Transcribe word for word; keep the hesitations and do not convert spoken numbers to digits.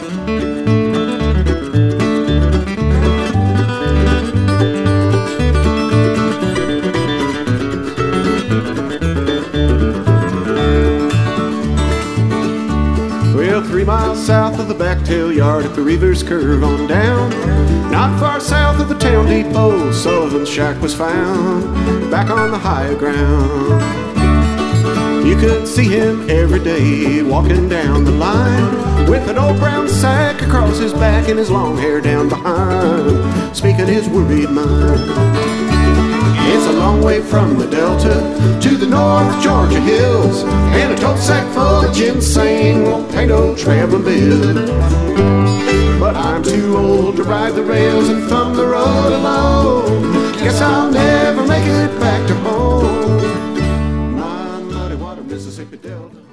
Well, three miles south of the Backtail Yard at the river's curve on down, not far south of the town depot, Sullivan's shack was found, back on the higher ground. You could see him every day walking down the line with an old brown sack across his back and his long hair down behind, speaking his worried mind. It's a long way from the Delta to the North Georgia hills, and a tote sack full of ginseng won't pay no traveling bill. But I'm too old to ride the rails and thumb the road alone. Guess I'll never make it back to home. My muddy water Mississippi Delta.